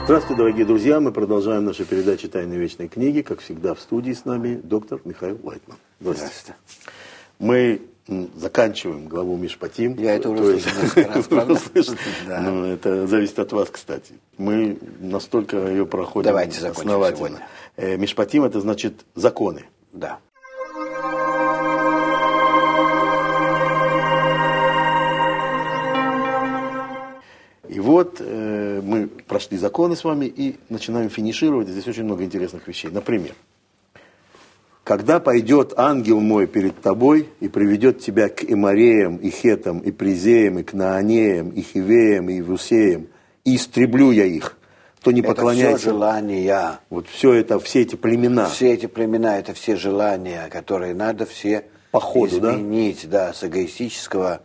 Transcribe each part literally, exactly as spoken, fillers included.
Здравствуйте, дорогие друзья. Мы продолжаем нашу передачу «Тайны вечной книги». Как всегда, в студии с нами доктор Михаил Лайтман. Здравствуйте. Здравствуйте. Мы заканчиваем главу Мишпатим. Я это уже слышал несколько раз, правда? Ну, это зависит от вас, кстати. Мы настолько ее проходим Давайте основательно. Сегодня. Мишпатим – это значит законы. Да. И вот э, мы прошли законы с вами и начинаем финишировать. Здесь очень много интересных вещей. Например, когда пойдет ангел мой перед тобой и приведет тебя к Эмореям, и Хетам, и Призеям, и Кнаанеям, и Хивеям, и Ивусеям, и истреблю я их, то не поклоняйся. Это все желания. Вот все это, все эти племена. Все эти племена, это все желания, которые надо все по ходу, изменить, да? Да, с эгоистического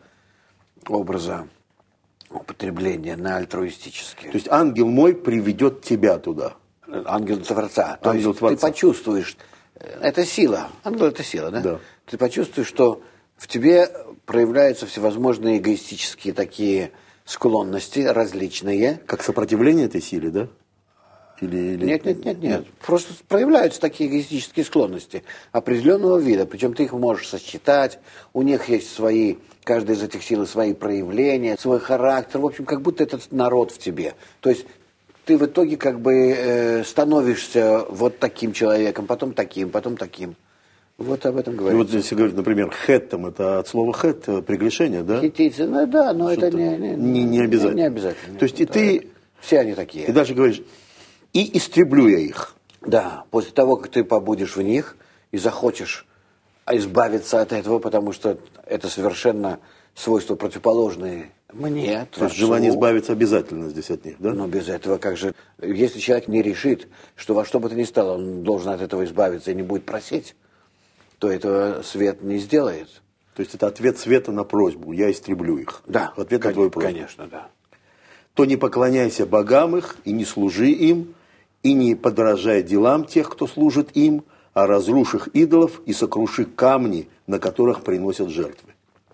образа употребления на альтруистический. То есть ангел мой приведет тебя туда. Ангел Творца. То ангел есть Творца. Ты почувствуешь, это сила, ангел это сила, да? Да. Ты почувствуешь, что в тебе проявляются всевозможные эгоистические такие склонности различные. Как сопротивление этой силе, да? Или, или... Нет, нет, нет, нет. Просто проявляются такие эгоистические склонности определенного вида. Причем ты их можешь сосчитать. У них есть свои, каждая из этих сил свои проявления, свой характер. В общем, как будто этот народ в тебе. То есть ты в итоге как бы э, становишься вот таким человеком, потом таким, потом таким. Вот об этом говорится. И вот если говорить, например, хэттам, это от слова хэт, прегрешение, да? Хиттийцы, ну да, но Что-то это не, не, не, не обязательно. Не, не обязательно. То есть и да. ты... Все они такие. И дальше говоришь, и истреблю я их. Да, после того, как ты побудешь в них и захочешь избавиться от этого, потому что это совершенно свойства противоположные мне, То есть желание избавиться обязательно здесь от них, да? Но без этого как же... Если человек не решит, что во что бы то ни стало, он должен от этого избавиться и не будет просить, то этого свет не сделает. То есть это ответ света на просьбу, я истреблю их. Да, ответ кон- на твою просьбу. Конечно, да. То не поклоняйся богам их, и не служи им, и не подражай делам тех, кто служит им, а разрушь их идолов и сокруши камни, на которых приносят жертвы.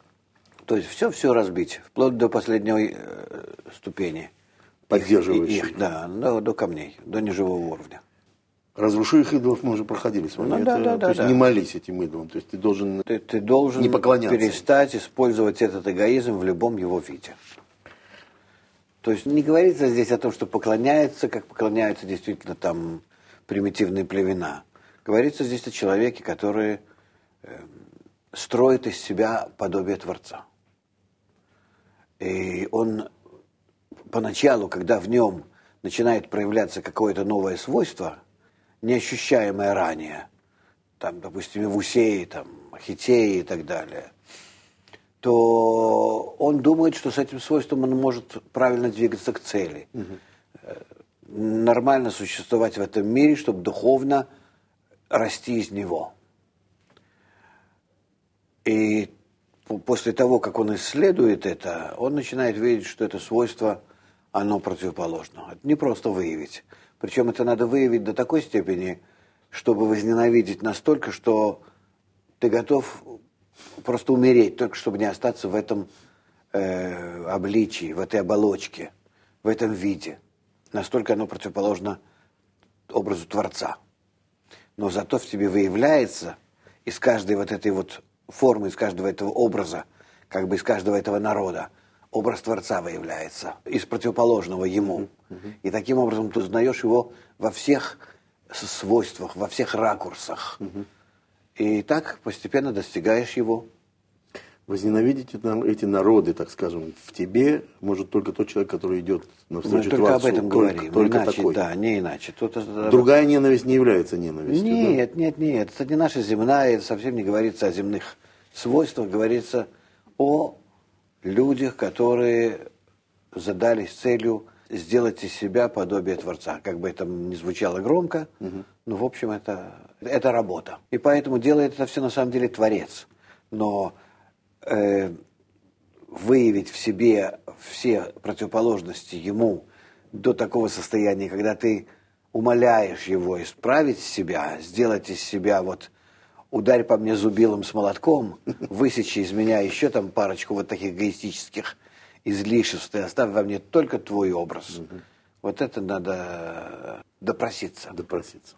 То есть все-все разбить, вплоть до последней э, ступени. Поддерживающей. Их, их, да, до, до камней, до неживого уровня. Разруши их идолов, мы уже проходили с вами. Ну, это, да, да, то да, есть да. не молись этим идолам. То есть ты должен, ты, ты должен не поклоняться. перестать использовать этот эгоизм в любом его виде. То есть не говорится здесь о том, что поклоняется, как поклоняются действительно там примитивные племена. Говорится здесь о человеке, который э, строит из себя подобие Творца. И он поначалу, когда в нем начинает проявляться какое-то новое свойство, неощущаемое ранее, там, допустим, Ивусеи, там, Хиттеи и так далее, то он думает, что с этим свойством он может правильно двигаться к цели. Угу. Нормально существовать в этом мире, чтобы духовно расти из него. И после того, как он исследует это, он начинает видеть, что это свойство, оно противоположно. Это не просто выявить. Причем это надо выявить до такой степени, чтобы возненавидеть настолько, что ты готов просто умереть, только чтобы не остаться в этом э, обличии, в этой оболочке, в этом виде. Настолько оно противоположно образу Творца. Но зато в тебе выявляется из каждой вот этой вот формы, из каждого этого образа, как бы из каждого этого народа, образ Творца выявляется, из противоположного ему. Mm-hmm. И таким образом ты узнаешь его во всех свойствах, во всех ракурсах. Mm-hmm. И так постепенно достигаешь его. Возненавидеть эти народы, так скажем, в тебе может только тот человек, который идет навстречу Творцу. Мы только об этом только, говорим. Только иначе, такой. Да, не иначе. Тут... Другая ненависть не является ненавистью. Нет, да? нет, нет. Это не наша земная, это совсем не говорится о земных свойствах, говорится о людях, которые задались целью сделать из себя подобие Творца. Как бы это ни звучало громко, угу. но в общем это, это работа. И поэтому делает это все на самом деле Творец. Но э, выявить в себе все противоположности ему до такого состояния, когда ты умоляешь его исправить себя, сделать из себя вот ударь по мне зубилом с молотком, высечи из меня еще там парочку вот таких эгоистических излишеств и оставь во мне только твой образ. Вот это надо допроситься. Допроситься.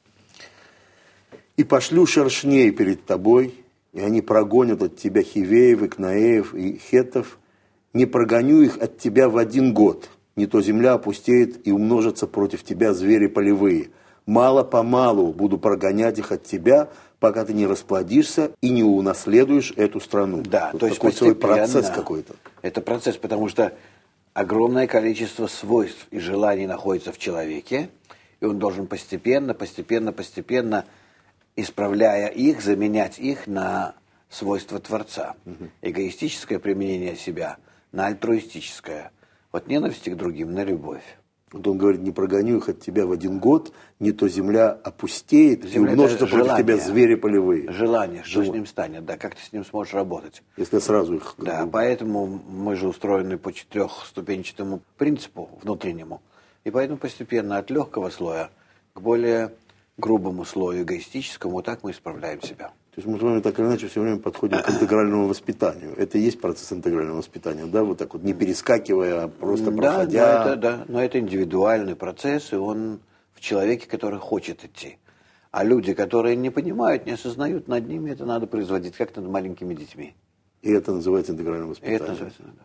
«И пошлю шершней перед тобой, и они прогонят от тебя Хивеев, и Кнаеев, и Хеттов. Не прогоню их от тебя в один год. Не то земля опустеет, и умножатся против тебя звери полевые. Мало-помалу буду прогонять их от тебя, пока ты не расплодишься и не унаследуешь эту страну». Да, вот то есть такой целый постепенно. процесс какой-то. Это процесс, потому что огромное количество свойств и желаний находится в человеке, и он должен постепенно, постепенно, постепенно, исправляя их, заменять их на свойства Творца. Угу. Эгоистическое применение себя на альтруистическое. От ненависти к другим на любовь. Вот он говорит, не прогоню их от тебя в один год, не то земля опустеет, земля и умножатся против желание, тебя звери полевые. Желание, что Жел... с ним станет, да, как ты с ним сможешь работать. Если сразу их... Да, бы... поэтому мы же устроены по четырехступенчатому принципу внутреннему. И поэтому постепенно от легкого слоя к более грубому слою эгоистическому, так мы исправляем себя. То есть мы с вами так или иначе все время подходим к интегральному воспитанию. Это и есть процесс интегрального воспитания, да, вот так вот, не перескакивая, а просто да, проходя. Но это, да, но это индивидуальный процесс, и он в человеке, который хочет идти. А люди, которые не понимают, не осознают, над ними это надо производить, как над маленькими детьми. И это называется интегральным воспитанием. И это называется, да.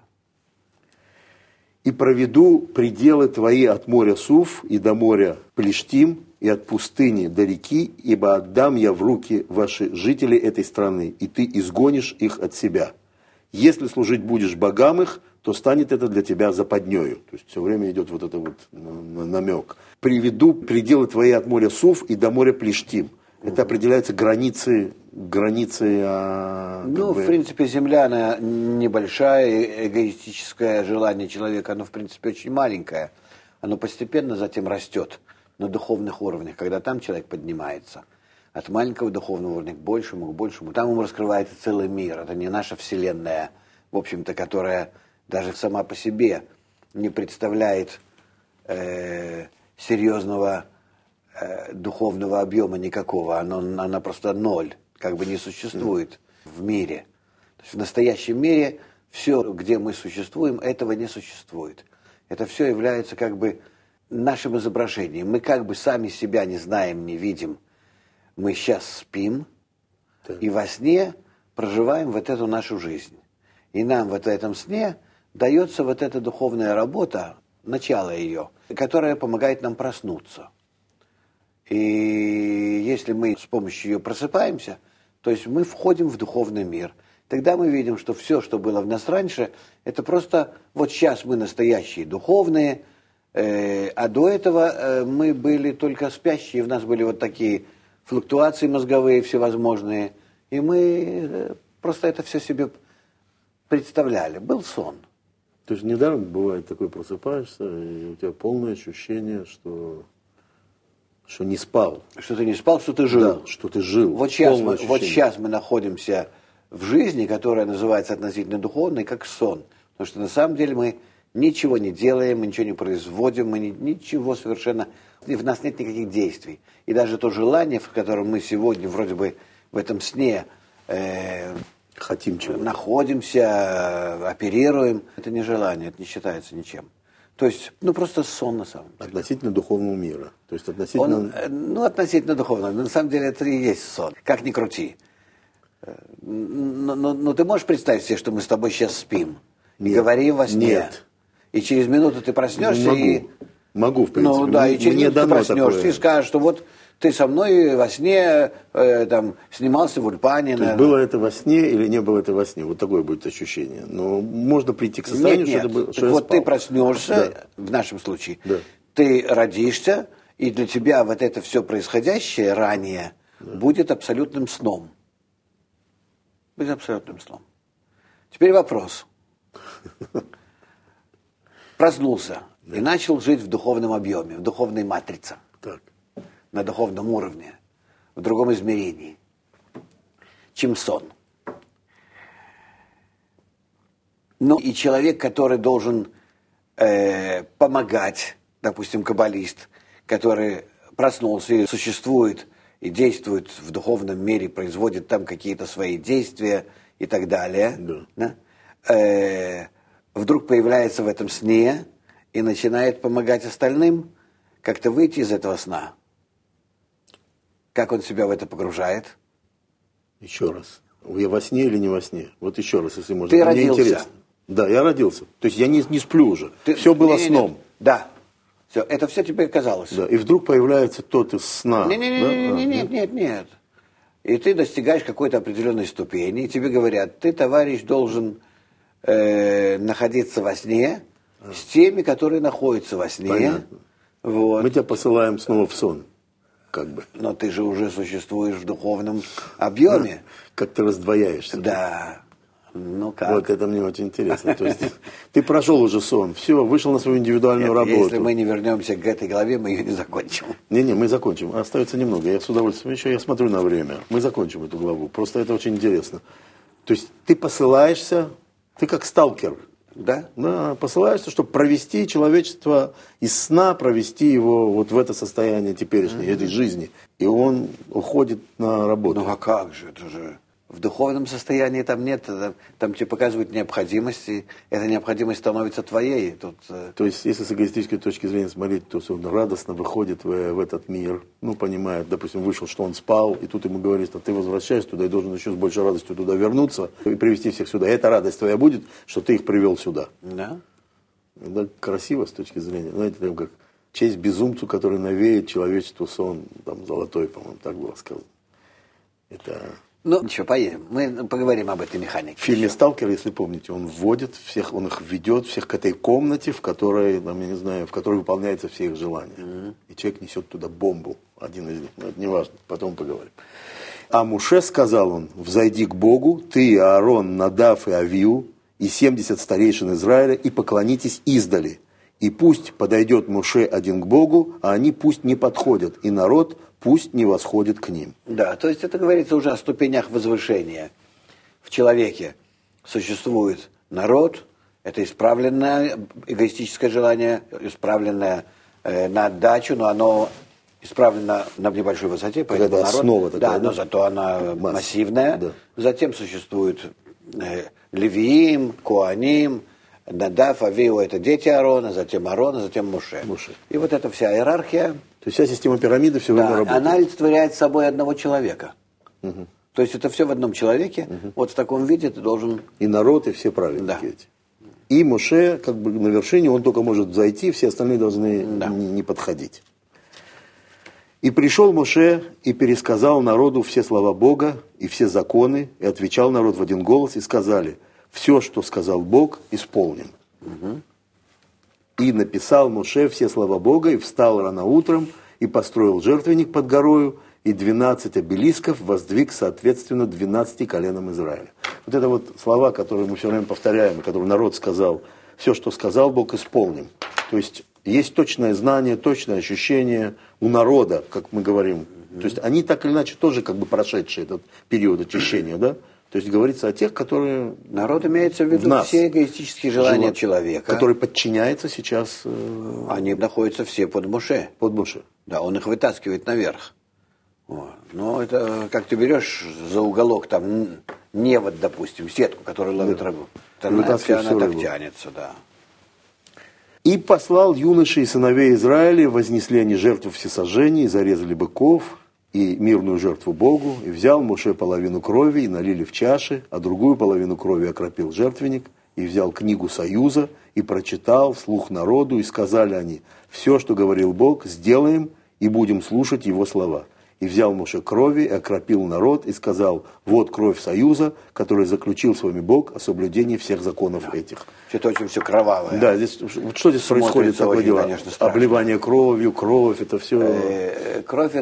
«И проведу пределы твои от моря Суф и до моря Плештим, и от пустыни до реки, ибо отдам я в руки ваши жители этой страны, и ты изгонишь их от себя. Если служить будешь богам их, то станет это для тебя западнею». То есть все время идет вот это вот намек. «Приведу пределы твои от моря Суф и до моря Плештим». Это определяется границы, границы а, ну, бы... в принципе, земля, она небольшая, эгоистическое желание человека, оно, в принципе, очень маленькое. Оно постепенно затем растет на духовных уровнях, когда там человек поднимается от маленького духовного уровня к большему, к большему. Там ему раскрывается целый мир. Это не наша вселенная, в общем-то, которая даже сама по себе не представляет э, серьезного э, духовного объема никакого. Оно, она просто ноль, как бы не существует в мире. То есть в настоящем мире все, где мы существуем, этого не существует. Это все является как бы нашим изображением. Мы как бы сами себя не знаем, не видим. Мы сейчас спим, да. И во сне проживаем вот эту нашу жизнь. И нам вот в этом сне дается вот эта духовная работа, начало ее, которая помогает нам проснуться. И если мы с помощью ее просыпаемся, то есть мы входим в духовный мир. Тогда мы видим, что все, что было в нас раньше, это просто вот сейчас мы настоящие духовные, э, а до этого э, мы были только спящие, в нас были вот такие флуктуации мозговые всевозможные, и мы э, просто это все себе представляли. Был сон. То есть недаром бывает такое, просыпаешься, и у тебя полное ощущение, что, что не спал. Что ты не спал, что ты жил. Да, что ты жил. Вот сейчас, мы, вот сейчас мы находимся в жизни, которая называется относительно духовной, как сон. Потому что на самом деле мы ничего не делаем, мы ничего не производим, мы ни, ничего совершенно... В нас нет никаких действий. И даже то желание, в котором мы сегодня вроде бы в этом сне э, хотим чего-то, находимся, оперируем, это не желание, это не считается ничем. То есть, ну, просто сон на самом деле. Относительно духовного мира. То есть относительно... Он, ну, относительно духовного. На самом деле это и есть сон. Как ни крути. Но, но, но ты можешь представить себе, что мы с тобой сейчас спим? Нет. И говорим во сне? Нет. И через минуту ты проснешься могу. и... Могу, в принципе. Ну, да, и через Мне минуту ты проснешься такое. и скажешь, что вот ты со мной во сне э, там, снимался в Ульпане. То есть было это во сне или не было это во сне? Вот такое будет ощущение. Но можно прийти к состоянию, нет, нет. что это было. Что вот спал. ты проснешься, да. В нашем случае, да. Ты родишься, и для тебя вот это все происходящее ранее да. будет абсолютным сном. Будет абсолютным сном. Теперь вопрос. Проснулся да. и начал жить в духовном объеме, в духовной матрице. Так. На духовном уровне, в другом измерении, чем сон. Ну и человек, который должен э, помогать, допустим, каббалист, который проснулся и существует, и действует в духовном мире, производит там какие-то свои действия и так далее, да. Да? Э, вдруг появляется в этом сне и начинает помогать остальным как-то выйти из этого сна. Как он себя в это погружает? Еще раз. Я во сне или не во сне? Вот еще раз, если можно. Ты Мне родился. интересно. Да, я родился. То есть я не, не сплю уже. Ты... Все было не, сном. Не, да. Все, это все тебе казалось. Да. И вдруг появляется тот из сна. Нет, нет, да? нет, а, нет, нет, нет, нет. И ты достигаешь какой-то определенной ступени, и тебе говорят, ты, товарищ, должен э, находиться во сне а. с теми, которые находятся во сне. Понятно. Вот. Мы тебя посылаем снова в сон. Как бы. Но ты же уже существуешь в духовном объеме. Как ты раздвояешься. Да. Ну как? Вот это мне очень интересно. То есть ты прошел уже сон, все, вышел на свою индивидуальную Нет, работу. Если мы не вернемся к этой главе, мы ее не закончим. Не-не, мы закончим. Остается немного. Я с удовольствием еще, я смотрю на время. Мы закончим эту главу. Просто это очень интересно. То есть ты посылаешься, ты как сталкер. Да? Да, посылаешься, чтобы провести человечество из сна, провести его вот в это состояние теперешней, mm-hmm. этой жизни. И он уходит на работу. Ну а как же, это же в духовном состоянии там нет, там, там тебе показывают необходимости, эта необходимость становится твоей. Тут, То есть, если с эгоистической точки зрения смотреть, то он радостно выходит в, в этот мир, ну, понимает, допустим, вышел, что он спал, и тут ему говорит, что ты возвращаешься туда и должен еще с большей радостью туда вернуться и привести всех сюда. И эта радость твоя будет, что ты их привел сюда. Да. Это красиво с точки зрения, знаете, там как честь безумцу, который навеет человечеству сон, там, золотой, по-моему, так было сказано. Это... Ну, ничего, поедем. Мы поговорим об этой механике. В фильме «Сталкер», если помните, он вводит всех, он их ведет всех к этой комнате, в которой, там, я не знаю, в которой выполняются все их желания. Mm-hmm. И человек несет туда бомбу, один из них. Но это не важно, потом поговорим. А Муше сказал он: «Взойди к Богу, ты, Аарон, Надав и Авию, и семьдесят старейшин Израиля, и поклонитесь издали. И пусть подойдет Муше один к Богу, а они пусть не подходят, и народ пусть не восходит к ним». Да, то есть это говорится уже о ступенях возвышения. В человеке существует народ, это исправленное эгоистическое желание, исправленное э, на отдачу, но оно исправлено на небольшой высоте, поэтому Когда народ, основа такая, да, да? но зато она Масса. массивная. Да. Затем существует э, Левиим, Коаним, Надав, Авиу — это дети Аарона, затем Аарон, затем Муше. Муше. И вот эта вся иерархия, То есть вся система пирамиды все время да, работает. она олицетворяет собой одного человека. Угу. То есть это все в одном человеке. Угу. Вот в таком виде ты должен... И народ, и все праведники Да. эти. И Моше как бы на вершине, он только может зайти, все остальные должны Да. не, не подходить. «И пришел Моше и пересказал народу все слова Бога и все законы, и отвечал народ в один голос, и сказали: все, что сказал Бог, исполним». Угу. И написал Моше все слова Бога, и встал рано утром, и построил жертвенник под горою, и двенадцать обелисков воздвиг соответственно двенадцати коленам Израиля. Вот это вот слова, которые мы все время повторяем, и которые народ сказал: все, что сказал Бог, исполним. То есть есть точное знание, точное ощущение у народа, как мы говорим. Mm-hmm. То есть они так или иначе тоже как бы прошедшие этот период очищения, да? То есть говорится о тех, которые... Народ имеется в виду в нас, все эгоистические желания живот, человека. который подчиняется сейчас... Э, Они находятся все под Моше. под Моше. Да, он их вытаскивает наверх. Вот. Но это как ты берешь за уголок там невод, допустим, сетку, которая ловит Да. рыбу. И Она, вытаскиваешь она всю так рыбу. тянется, да. «И послал юношей и сыновей Израиля, вознесли они жертву всесожжения, и зарезали быков, и мирную жертву Богу, и взял Моше половину крови, и налили в чаши, а другую половину крови окропил жертвенник, и взял книгу Союза, и прочитал вслух народу, и сказали они: все, что говорил Бог, сделаем, и будем слушать его слова. И взял Моше крови, и окропил народ, и сказал: вот кровь Союза, который заключил с вами Бог о соблюдении всех законов Да. этих». Что-то очень все кровавое. Да, здесь, вот что здесь Смотрится происходит, такое очень, дело? конечно, страшно. Обливание кровью, кровь, это все... Э, Кровь –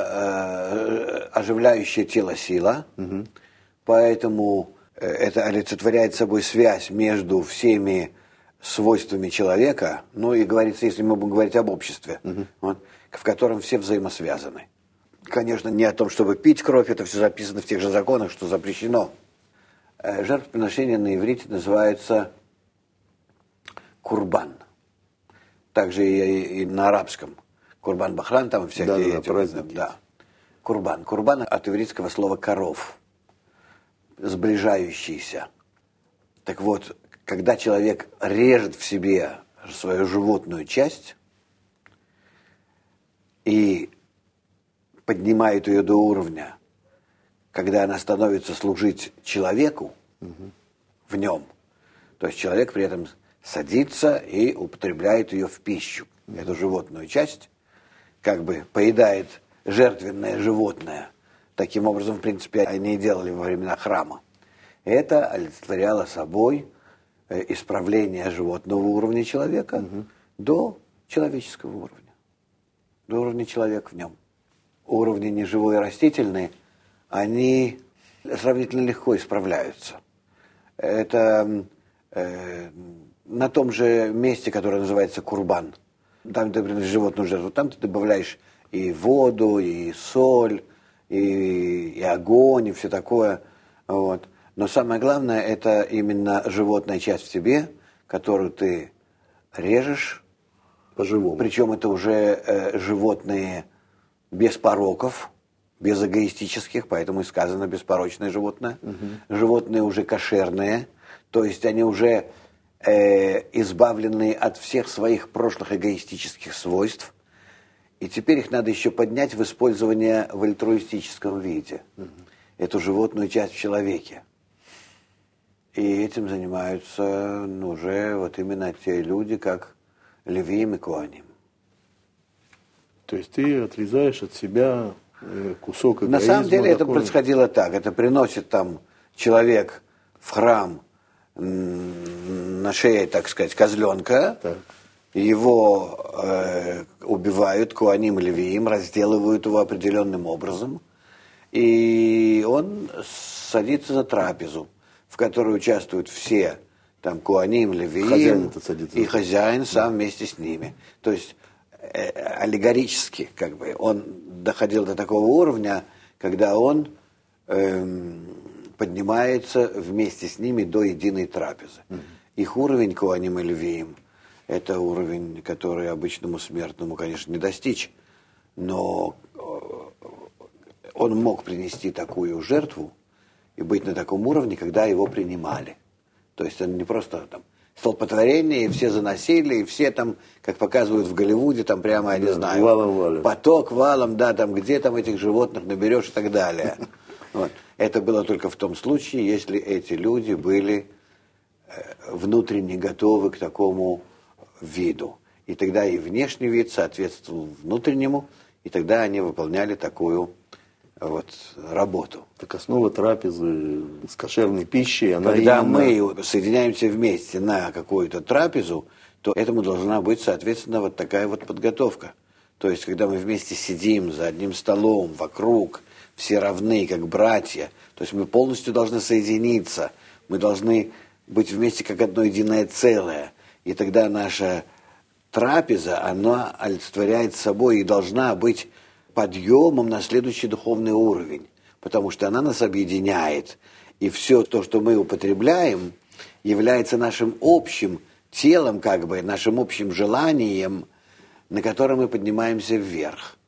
это э, оживляющее тело сила, угу. Поэтому это олицетворяет собой связь между всеми свойствами человека, ну и говорится, если мы будем говорить об обществе, угу. вот, в котором все взаимосвязаны. Конечно, не о том, чтобы пить кровь, это все записано в тех же законах, что запрещено. Жертвоприношение на иврите называется курбан. Также и, и на арабском. Курбан Бахран, там всякие... Да, да, праздники. Да. Курбан. Курбан от ивритского слова коров. Сближающийся. Так вот, когда человек режет в себе свою животную часть и поднимает ее до уровня, когда она становится служить человеку угу. в нем, то есть человек при этом садится и употребляет ее в пищу, угу. эту животную часть, как бы поедает жертвенное животное. Таким образом, в принципе, они и делали во времена храма. Это олицетворяло собой исправление животного уровня человека угу. до человеческого уровня, до уровня человека в нем. Уровни неживой и растительные, они сравнительно легко исправляются. Это э, на том же месте, которое называется курбан. Там ты приносишь животную жертву, там ты добавляешь и воду, и соль, и, и огонь, и все такое. Вот. Но самое главное, это именно животная часть в тебе, которую ты режешь. По-живому. Причем это уже э, животные без пороков, без эгоистических, поэтому и сказано беспорочное животное. Угу. Животные уже кошерные, то есть они уже э, избавлены от всех своих прошлых эгоистических свойств. И теперь их надо еще поднять в использование в альтруистическом виде. Угу. Эту животную часть в человеке. И этим занимаются ну, уже вот именно те люди, как Левиим и Коаним. То есть ты отрезаешь от себя кусок эгоизма. На самом деле это такой... происходило так. Это приносит там человек в храм на шее, так сказать, козленка. Так. Его э, убивают Коаним и Левиим, разделывают его определенным образом. И он садится за трапезу, в которой участвуют все, там, Коаним, Левиим, и хозяин сам вместе с ними. То есть, э, аллегорически, как бы, он доходил до такого уровня, когда он э, поднимается вместе с ними до единой трапезы. Mm-hmm. Их уровень, Коаним и Левиим, это уровень, который обычному смертному, конечно, не достичь, но он мог принести такую жертву и быть на таком уровне, когда его принимали. То есть он не просто там столпотворение, и все заносили, и все там, как показывают в Голливуде, там прямо, я не да, знаю, валом, валом. поток валом, да, там где там этих животных наберешь и так далее. Вот. Это было только в том случае, если эти люди были внутренне готовы к такому виду. И тогда и внешний вид соответствовал внутреннему, и тогда они выполняли такую вот работу. Так основа трапезы с кошерной пищей, она Когда именно... мы соединяемся вместе на какую-то трапезу, то этому должна быть, соответственно, вот такая вот подготовка. То есть, когда мы вместе сидим за одним столом, вокруг, все равны, как братья, то есть мы полностью должны соединиться, мы должны быть вместе как одно единое целое. И тогда наша трапеза, она олицетворяет собой и должна быть подъемом на следующий духовный уровень, потому что она нас объединяет. И все то, что мы употребляем, является нашим общим телом, как бы, нашим общим желанием, на котором мы поднимаемся вверх.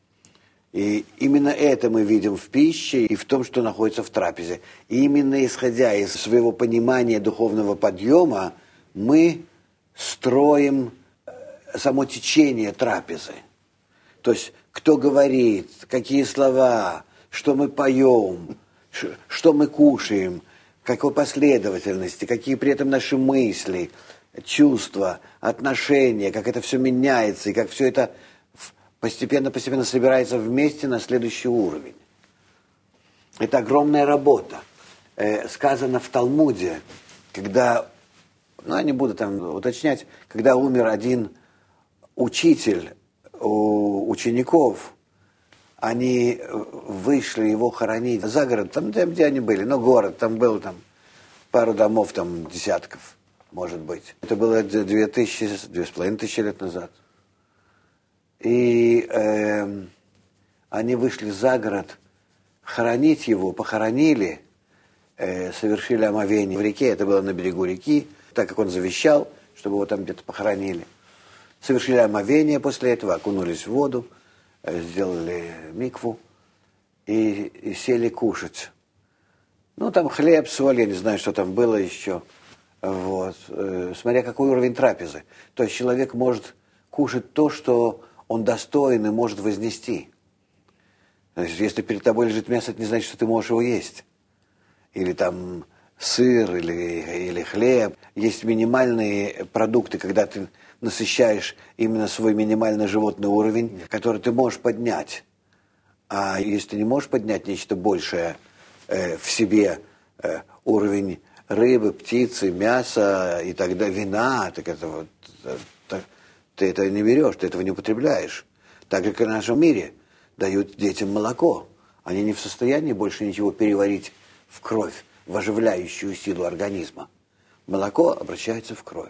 И именно это мы видим в пище и в том, что находится в трапезе. И именно исходя из своего понимания духовного подъема, мы строим само течение трапезы. То есть, кто говорит, какие слова, что мы поем, что мы кушаем, в какой последовательности, какие при этом наши мысли, чувства, отношения, как это все меняется, и как все это постепенно-постепенно собирается вместе на следующий уровень. Это огромная работа. Э, сказано в Талмуде, когда, ну, я не буду там уточнять, когда умер один учитель у учеников, они вышли его хоронить за город, там, где они были, но город, там был там пару домов, там десятков, может быть. Это было две тысячи, две с половиной тысячи лет назад. И э, они вышли за город хоронить его, похоронили, э, совершили омовение в реке, это было на берегу реки, так как он завещал, чтобы его там где-то похоронили. Совершили омовение после этого, окунулись в воду, э, сделали микву и, и сели кушать. Ну, там хлеб, соль, я не знаю, что там было еще. Вот. Смотря какой уровень трапезы. То есть человек может кушать то, что он достоин и может вознести. То есть если перед тобой лежит мясо, это не значит, что ты можешь его есть. Или там сыр, или, или хлеб. Есть минимальные продукты, когда ты насыщаешь именно свой минимальный животный уровень, который ты можешь поднять. А если ты не можешь поднять нечто большее э, в себе, э, уровень рыбы, птицы, мяса и тогда вина, так это вот, так, ты этого не берешь, ты этого не употребляешь. Так же, как и в нашем мире дают детям молоко. Они не в состоянии больше ничего переварить в кровь, в оживляющую силу организма. Молоко обращается в кровь.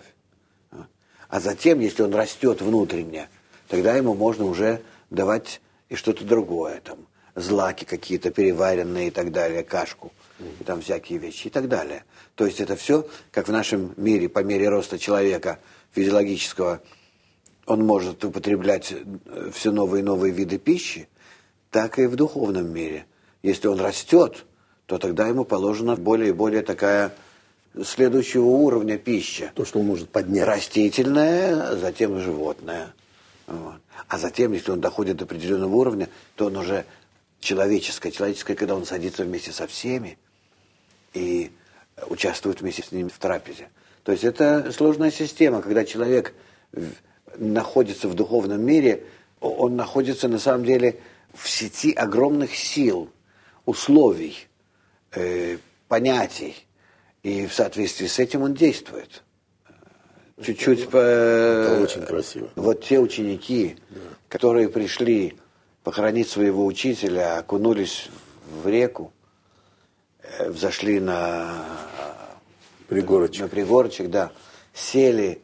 А затем, если он растет внутренне, тогда ему можно уже давать и что-то другое, там, злаки какие-то переваренные и так далее, кашку, и там всякие вещи и так далее. То есть это все, как в нашем мире, по мере роста человека физиологического, он может употреблять все новые и новые виды пищи, так и в духовном мире. Если он растет, то тогда ему положена более и более такая следующего уровня пища. То, что он может поднять. Растительная, затем животное. Вот. А затем, если он доходит до определенного уровня, то он уже человеческое. Человеческое, когда он садится вместе со всеми и участвует вместе с ними в трапезе. То есть это сложная система, когда человек находится в духовном мире, он находится на самом деле в сети огромных сил, условий, э, понятий. И в соответствии с этим он действует. Чуть-чуть это, по... это очень красиво. Вот те ученики, да, которые пришли похоронить своего учителя, окунулись в реку, взошли на пригорочек, на пригорочек, да, сели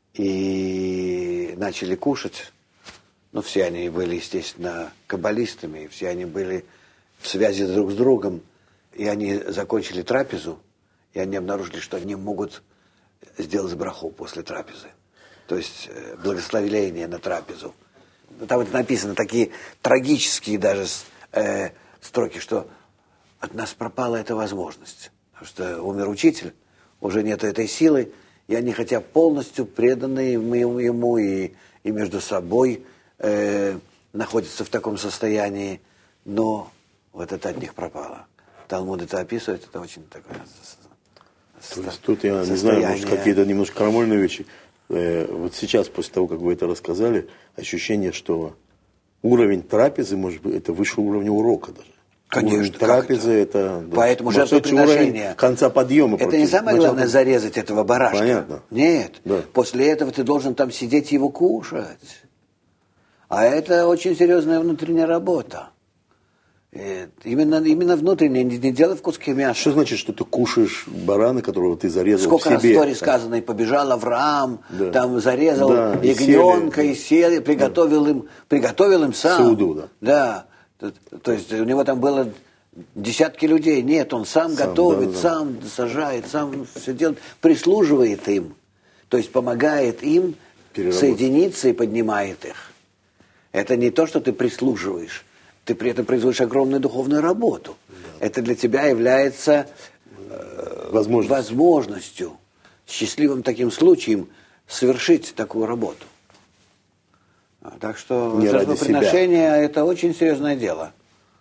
и начали кушать. Ну, все они были, естественно, каббалистами, все они были в связи друг с другом, и они закончили трапезу, и они обнаружили, что они могут сделать браху после трапезы. То есть благословение на трапезу. Там это написано, такие трагические даже э, строки, что от нас пропала эта возможность. Потому что умер учитель, уже нет этой силы, и они, хотя полностью преданные ему и, и между собой э, находятся в таком состоянии, но вот это от них пропало. Талмуд это описывает, это очень такое... То есть тут я не знаю, может, какие-то немножко крамольные вещи. Э, вот сейчас, после того, как вы это рассказали, ощущение, что уровень трапезы, может быть, это выше уровня урока даже. Конечно. Уровень трапезы это... Да, поэтому жертвоприношение... конца подъема. Это не самое главное зарезать этого барашка. Понятно. Нет. Да. После этого ты должен там сидеть и его кушать. А это очень серьезная внутренняя работа. И именно, именно внутренняя, не, не дело в куске мяса. Что значит, что ты кушаешь барана, которого ты зарезал Сколько в себе? раз в Торе сказано, и побежал Авраам, да. там зарезал да, ягненка, и сел, и приготовил, да. им, приготовил им сам. Сауду, да. Да. То, то есть у него там было десятки людей. Нет, он сам, сам готовит, да, да. сам сажает, сам все делает, прислуживает им. То есть помогает им соединиться и поднимает их. Это не то, что ты прислуживаешь. Ты при этом производишь огромную духовную работу. Да. Это для тебя является э, Возможность. возможностью, счастливым таким случаем совершить такую работу. А, так что жертвоприношение – это очень серьезное дело.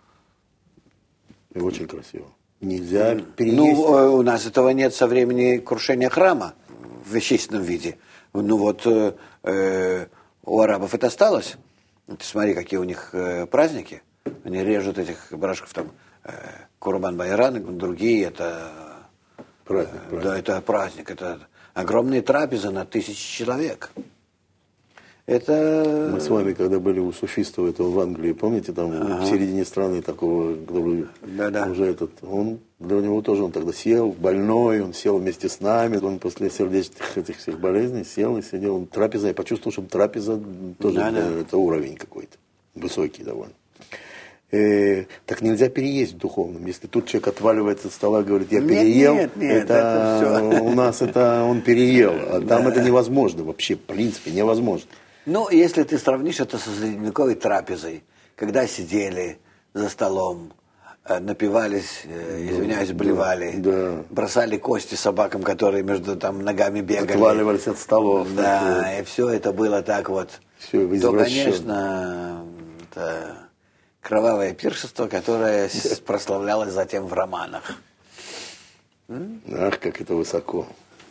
И очень красиво. Нельзя переесть. Ну, у нас этого нет со времени крушения храма в вещественном виде. Ну вот э, э, у арабов это осталось. Ты смотри, какие у них э, праздники. Они режут этих барашков, там, э, Курбан Байрам, другие, это праздник, э, праздник. Да, это праздник, это огромные трапезы на тысячи человек. Это... Мы с вами, когда были у суфистов этого в Англии, помните, там ага. в середине страны такого, который Да-да. уже этот, он, для него тоже, он тогда сел, больной, он сел вместе с нами, он после сердечных этих всех болезней сел и сидел, он трапеза, я почувствовал, что трапеза тоже да-да. это уровень какой-то, высокий довольно. Э, так нельзя переесть в духовном. Если тут человек отваливается от стола и говорит, я переел, нет, нет, нет, это, это у нас это он переел. А там это невозможно вообще, в принципе, невозможно. Ну, если ты сравнишь это со средневековой трапезой, когда сидели за столом напивались, извиняюсь, блевали, да. бросали кости собакам, которые между там ногами бегали. Отваливались от столов. Да, такое. И все это было так вот. Все То, конечно, это кровавое пиршество, которое прославлялось затем в романах. Ах, как это высоко.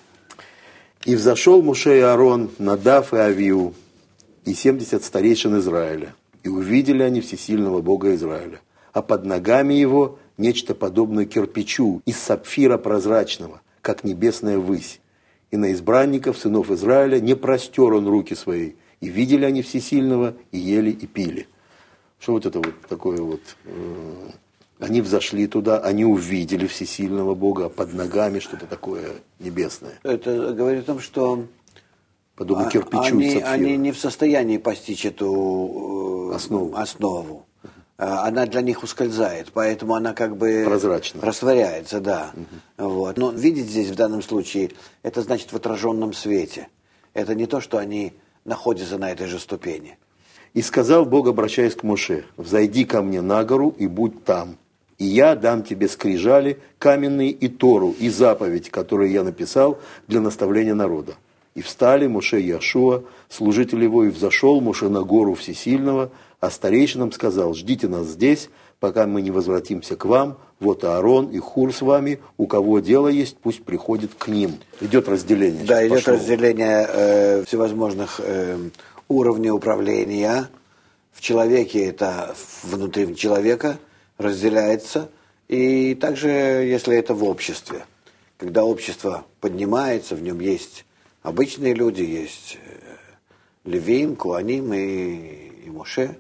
«И взошел Моше и Аарон, Надав и Авиу, и семьдесят старейшин Израиля, и увидели они всесильного Бога Израиля, а под ногами его нечто подобное кирпичу из сапфира прозрачного, как небесная высь. И на избранников, сынов Израиля, не простер он руки свои, и видели они всесильного, и ели, и пили». Что вот это вот такое вот... Э- Они взошли туда, они увидели всесильного Бога, а под ногами что-то такое небесное. Это говорит о том, что подобно кирпичу они, из сапфира. Они не в состоянии постичь эту основу. основу. Она для них ускользает, поэтому она как бы прозрачна. Растворяется, да. Угу. Вот. Но видеть здесь в данном случае, это значит в отраженном свете. Это не то, что они находятся на этой же ступени. «И сказал Бог, обращаясь к Моше, взойди ко мне на гору и будь там. И я дам тебе скрижали, каменные и Тору, и заповедь, которую я написал для наставления народа. И встали Моше и Иошуа, служитель его, и взошел Моше на гору Всесильного, а старейшинам сказал, ждите нас здесь, пока мы не возвратимся к вам. Вот Аарон и Хур с вами, у кого дело есть, пусть приходит к ним». Идет разделение. Да, идет пошло. разделение э, всевозможных э, уровней управления. В человеке это внутри человека разделяется. И также, если это в обществе. Когда общество поднимается, в нем есть обычные люди, есть э, Левиим, Куаним и, и Моше.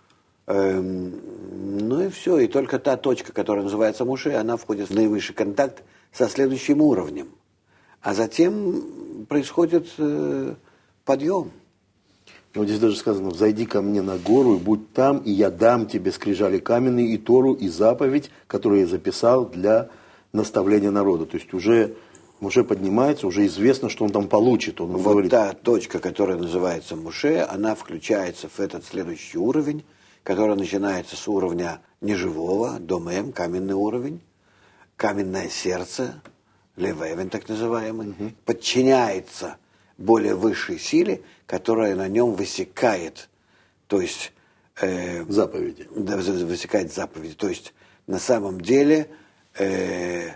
Эм, ну и все. И только та точка, которая называется Моше, она входит в наивысший контакт со следующим уровнем. А затем происходит э, подъем. Вот здесь даже сказано, взойди ко мне на гору и будь там, и я дам тебе скрижали каменные и Тору, и заповедь, которую я записал для наставления народа. То есть уже, уже поднимается, уже известно, что он там получит. Он вот говорит, та точка, которая называется Моше, она включается в этот следующий уровень, который начинается с уровня неживого, домем, каменный уровень, каменное сердце, левевен так называемый, угу. подчиняется более высшей силе, которая на нем высекает, то есть э, заповеди. Да, высекает заповеди. То есть на самом деле э,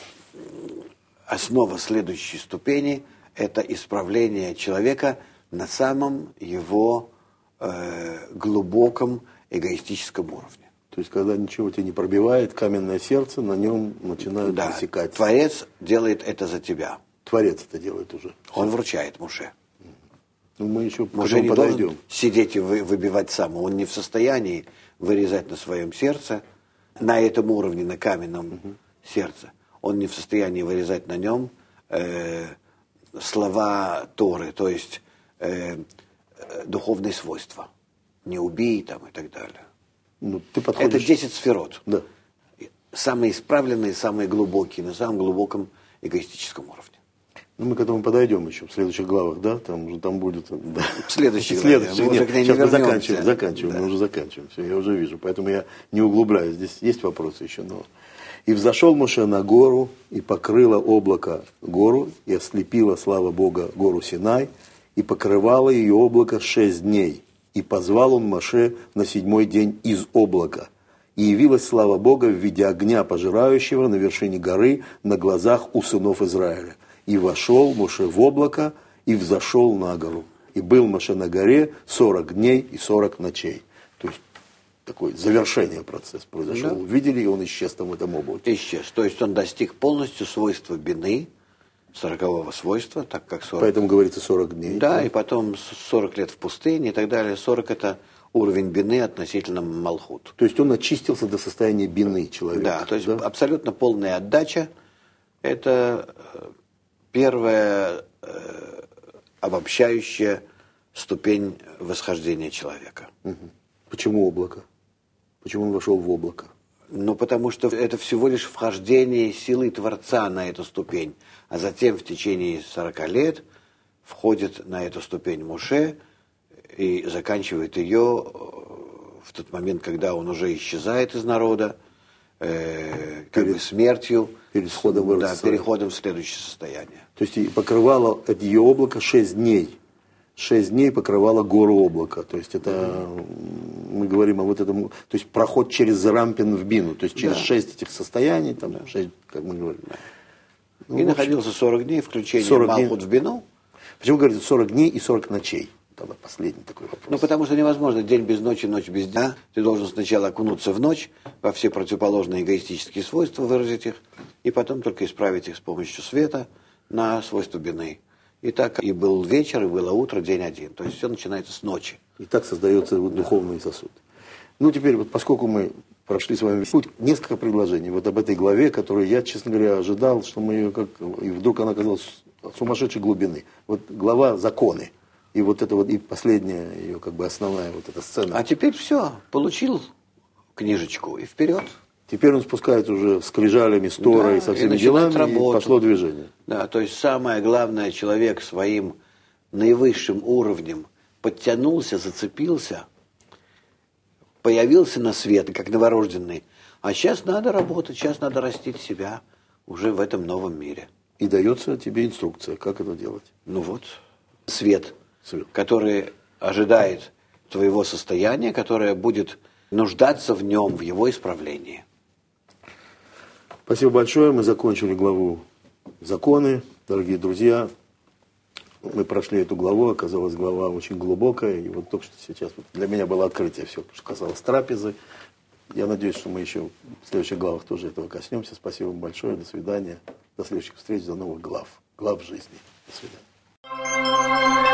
основа следующей ступени – это исправление человека на самом его э, глубоком эгоистическом уровне. То есть когда ничего тебя не пробивает, каменное сердце, на нем начинают да. высекать. Творец делает это за тебя. Творец это делает уже. Он вручает Моше. Ну, мы еще Моше не подойдем. должен сидеть и выбивать сам. Он не в состоянии вырезать на своем сердце, на этом уровне, на каменном угу. сердце. Он не в состоянии вырезать на нем э, слова Торы, то есть э, духовные свойства. Не убей там и так далее. Ну, ты подходишь... Это десять сферот. Да. Самые исправленные, самые глубокие, на самом глубоком эгоистическом уровне. Ну, мы к этому подойдем еще в следующих главах, да? Там уже там будет... Да. В следующих главах. Мы уже к ней сейчас не мы заканчиваем, заканчиваем, да. мы уже заканчиваем. Все, я уже вижу, поэтому я не углубляюсь. Здесь есть вопросы еще, но... «И взошел Моше на гору, и покрыло облако гору, и ослепило, слава Бога, гору Синай, и покрывало ее облако шесть дней. И позвал он Моше на седьмой день из облака. И явилась слава Бога в виде огня пожирающего на вершине горы на глазах у сынов Израиля. И вошел Моше в облако, и взошел на гору. И был Моше на горе сорок дней и сорок ночей». То есть такое завершение процесса произошел. Да. Увидели, и он исчез там в этом облаке. Исчез. То есть он достиг полностью свойства бины, сорокового свойства, так как сорок. Поэтому говорится сорок дней. Да, да, и потом сорок лет в пустыне и так далее. сорок это уровень бины относительно Малхут. То есть он очистился до состояния бины человека. Да, то есть да? абсолютно полная отдача. Это первая э, обобщающая ступень восхождения человека. Угу. Почему облако? Почему он вошел в облако? Ну, потому что это всего лишь вхождение силы Творца на эту ступень. А затем в течение сорока лет входит на эту ступень Моше и заканчивает ее в тот момент, когда он уже исчезает из народа, э, как перед, бы смертью, переходом, в да, переходом в следующее состояние. То есть покрывало от ее облака шесть дней. Шесть дней покрывало гору облака. То есть это mm-hmm. мы говорим о вот этом, то есть проход через Зарампин в Бину. То есть через да. шесть этих состояний, там, да. шесть, как мы говорим. Да. Ну, и находился сорок дней, включение Малхут в Бину. Почему говорится сорок дней и сорок ночей? Тогда последний такой вопрос. Ну, потому что невозможно день без ночи, ночь без дня. Ты должен сначала окунуться в ночь, во все противоположные эгоистические свойства выразить их, и потом только исправить их с помощью света на свойства бины. И так и был вечер, и было утро, день один. То есть все начинается с ночи. И так создается вот духовный сосуд. Ну, теперь, вот поскольку мы прошли с вами путь, несколько предложений вот об этой главе, которую я, честно говоря, ожидал, что мы ее как... И вдруг она оказалась сумасшедшей глубины. Вот глава «Законы». И вот это вот, и последняя ее как бы основная вот эта сцена. А теперь все, получил книжечку и вперед. Теперь он спускается уже с крижалями, с Торой, да, со всеми делами, работу. И пошло движение. Да, то есть самое главное, человек своим наивысшим уровнем подтянулся, зацепился, появился на свет, как новорожденный. А сейчас надо работать, сейчас надо растить себя уже в этом новом мире. И дается тебе инструкция, как это делать. Ну вот, свет, свет. который ожидает твоего состояния, которое будет нуждаться в нем, в его исправлении. Спасибо большое. Мы закончили главу «Законы». Дорогие друзья, мы прошли эту главу. Оказалась глава очень глубокая. И вот только что сейчас для меня было открытие все, что касалось трапезы. Я надеюсь, что мы еще в следующих главах тоже этого коснемся. Спасибо вам большое. До свидания. До следующих встреч, до новых глав. Глав жизни. До свидания.